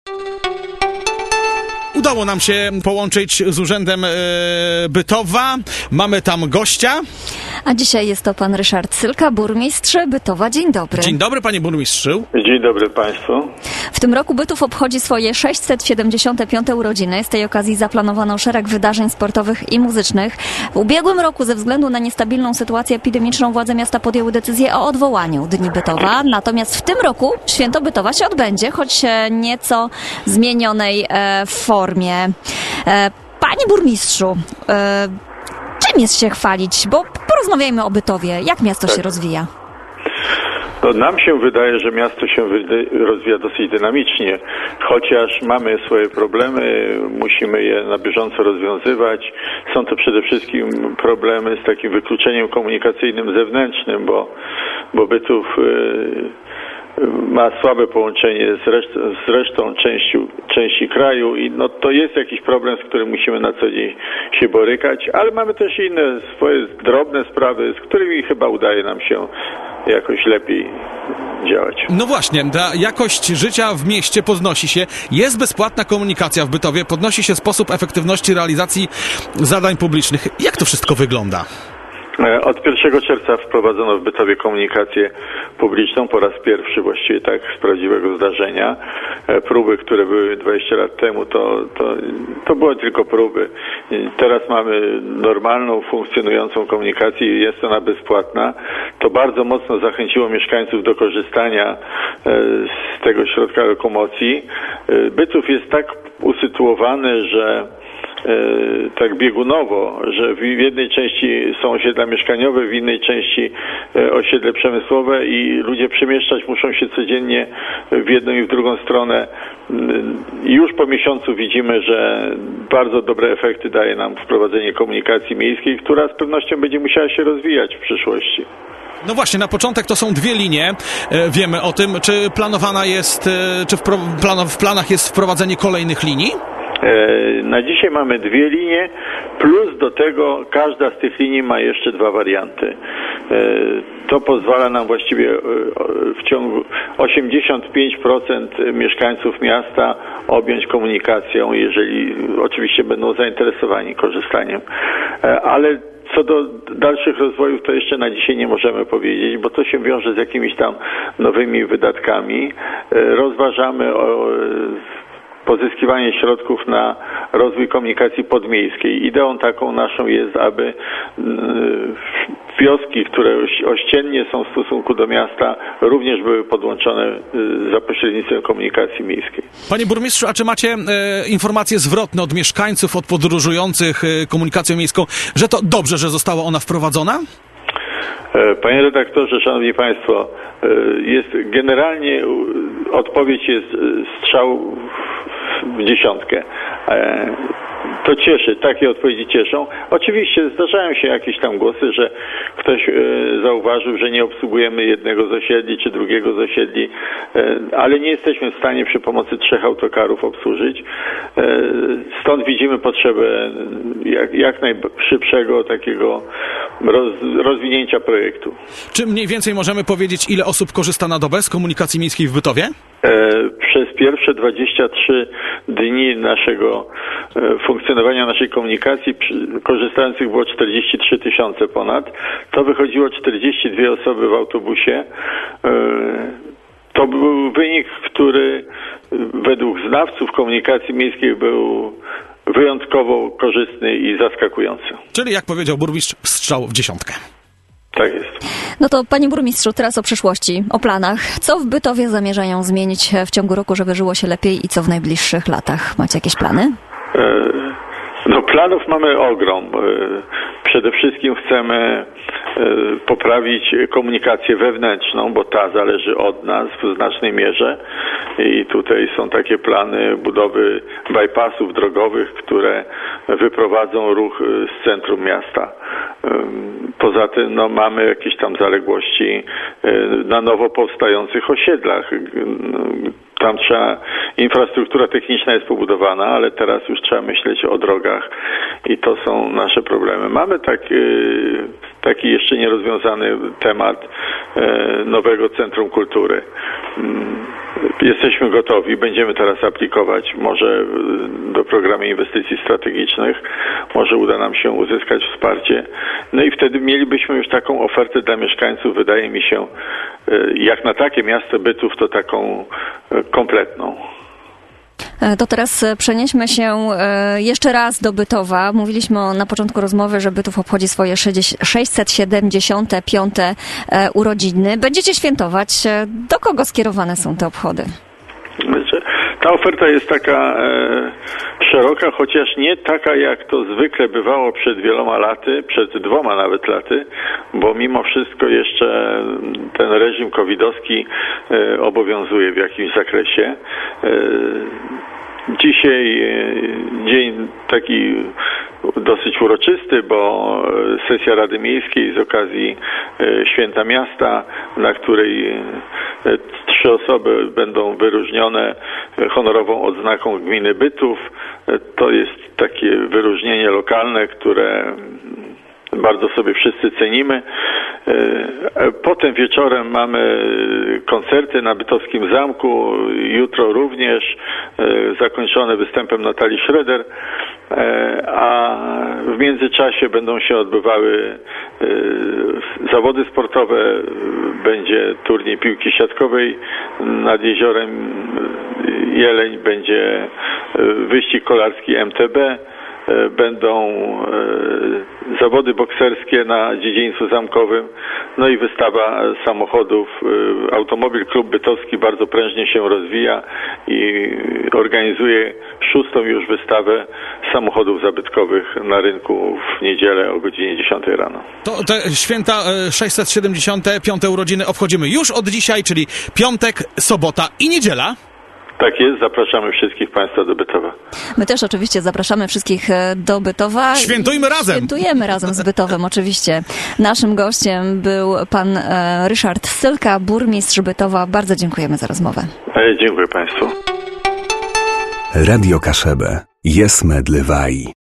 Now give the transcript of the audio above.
Udało nam się połączyć z Urzędem Bytowa. Mamy tam gościa. A dzisiaj jest to pan Ryszard Sylka, burmistrz Bytowa. Dzień dobry. Dzień dobry, panie burmistrzu. Dzień dobry państwu. W tym roku Bytów obchodzi swoje 675. urodziny. Z tej okazji zaplanowano szereg wydarzeń sportowych i muzycznych. W ubiegłym roku ze względu na niestabilną sytuację epidemiczną władze miasta podjęły decyzję o odwołaniu Dni Bytowa. Natomiast w tym roku Święto Bytowa się odbędzie, choć nieco zmienionej formie. Panie burmistrzu, czym jest się chwalić? Bo porozmawiajmy o Bytowie. Jak miasto się rozwija? No, nam się wydaje, że miasto się rozwija dosyć dynamicznie, chociaż mamy swoje problemy, musimy je na bieżąco rozwiązywać. Są to przede wszystkim problemy z takim wykluczeniem komunikacyjnym zewnętrznym, bo Bytów ma słabe połączenie z resztą części kraju i no to jest jakiś problem, z którym musimy na co dzień się borykać, ale mamy też inne swoje drobne sprawy, z którymi chyba udaje nam się jakoś lepiej działać. No właśnie, ta jakość życia w mieście podnosi się. Jest bezpłatna komunikacja w Bytowie, podnosi się sposób efektywności realizacji zadań publicznych. Jak to wszystko wygląda? Od 1 czerwca wprowadzono w Bytowie komunikację publiczną po raz pierwszy, właściwie tak z prawdziwego zdarzenia. Próby, które były 20 lat temu, to były tylko próby. Teraz mamy normalną, funkcjonującą komunikację i jest ona bezpłatna. To bardzo mocno zachęciło mieszkańców do korzystania z tego środka lokomocji. Bytów jest tak usytuowany, że tak biegunowo, że w jednej części są osiedla mieszkaniowe, w innej części osiedle przemysłowe i ludzie przemieszczać muszą się codziennie w jedną i w drugą stronę. I już po miesiącu widzimy, że bardzo dobre efekty daje nam wprowadzenie komunikacji miejskiej, która z pewnością będzie musiała się rozwijać w przyszłości. No właśnie, na początek to są 2 linie. Wiemy o tym, czy planowana jest, czy w planach jest wprowadzenie kolejnych linii? Na dzisiaj mamy 2 linie, plus do tego każda z tych linii ma jeszcze 2 warianty. To pozwala nam właściwie w ciągu 85% mieszkańców miasta objąć komunikacją, jeżeli oczywiście będą zainteresowani korzystaniem. Ale co do dalszych rozwojów, to jeszcze na dzisiaj nie możemy powiedzieć, bo to się wiąże z jakimiś tam nowymi wydatkami. Rozważamy pozyskiwanie środków na rozwój komunikacji podmiejskiej. Ideą taką naszą jest, aby wioski, które ościennie są w stosunku do miasta, również były podłączone za pośrednictwem komunikacji miejskiej. Panie burmistrzu, a czy macie informacje zwrotne od mieszkańców, od podróżujących komunikacją miejską, że to dobrze, że została ona wprowadzona? Panie redaktorze, szanowni państwo, jest generalnie odpowiedź jest strzał w dziesiątkę. To cieszy, takie odpowiedzi cieszą. Oczywiście zdarzają się jakieś tam głosy, że ktoś zauważył, że nie obsługujemy jednego z osiedli czy drugiego z osiedli, ale nie jesteśmy w stanie przy pomocy 3 autokarów obsłużyć. Stąd widzimy potrzebę jak najszybszego takiego rozwinięcia projektu. Czy mniej więcej możemy powiedzieć, ile osób korzysta na dobę z komunikacji miejskiej w Bytowie? Przez pierwsze 23 dni naszego funkcjonowania naszej komunikacji korzystających było 43 000 ponad. To wychodziło 42 osoby w autobusie. To był wynik, który według znawców komunikacji miejskiej był wyjątkowo korzystny i zaskakujący. Czyli jak powiedział burmistrz, strzał w dziesiątkę. Tak jest. No to panie burmistrzu, teraz o przyszłości, o planach. Co w Bytowie zamierzają zmienić w ciągu roku, żeby żyło się lepiej i co w najbliższych latach? Macie jakieś plany? No planów mamy ogrom. Przede wszystkim chcemy poprawić komunikację wewnętrzną, bo ta zależy od nas w znacznej mierze i tutaj są takie plany budowy bypassów drogowych, które wyprowadzą ruch z centrum miasta. Poza tym mamy jakieś tam zaległości na nowo powstających osiedlach. Tam infrastruktura techniczna jest pobudowana, ale teraz już trzeba myśleć o drogach i to są nasze problemy. Mamy taki jeszcze nierozwiązany temat nowego Centrum Kultury. Jesteśmy gotowi, będziemy teraz aplikować, może do programu inwestycji strategicznych, może uda nam się uzyskać wsparcie. No i wtedy mielibyśmy już taką ofertę dla mieszkańców, wydaje mi się, jak na takie miasto bytów, to taką kompletną. To teraz przenieśmy się jeszcze raz do Bytowa. Mówiliśmy na początku rozmowy, że Bytów obchodzi swoje 675. urodziny. Będziecie świętować. Do kogo skierowane są te obchody? Ta oferta jest taka szeroka, chociaż nie taka, jak to zwykle bywało przed wieloma laty, przed 2 nawet laty, bo mimo wszystko jeszcze ten reżim covidowski obowiązuje w jakimś zakresie. Dzisiaj dzień taki dosyć uroczysty, bo sesja Rady Miejskiej z okazji Święta Miasta, na której 3 osoby będą wyróżnione honorową odznaką gminy Bytów. To jest takie wyróżnienie lokalne, które bardzo sobie wszyscy cenimy. Potem wieczorem mamy koncerty na Bytowskim Zamku, jutro również, zakończone występem Natalii Schroeder, a w międzyczasie będą się odbywały zawody sportowe, będzie turniej piłki siatkowej nad jeziorem Jeleń, będzie wyścig kolarski MTB, będą zawody bokserskie na dziedzińcu zamkowym, no i wystawa samochodów. Automobil Klub Bytowski bardzo prężnie się rozwija i organizuje 6. już wystawę samochodów zabytkowych na rynku w niedzielę o godzinie 10 rano. To te święta 675. urodziny obchodzimy już od dzisiaj, czyli piątek, sobota i niedziela. Tak jest, zapraszamy wszystkich Państwa do Bytowa. My też oczywiście zapraszamy wszystkich do Bytowa. Świętujmy razem! Świętujemy razem z Bytowem, oczywiście. Naszym gościem był pan Ryszard Sylka, burmistrz Bytowa. Bardzo dziękujemy za rozmowę. Dziękuję Państwu. Radio Kaszebę. Jest medlewaj.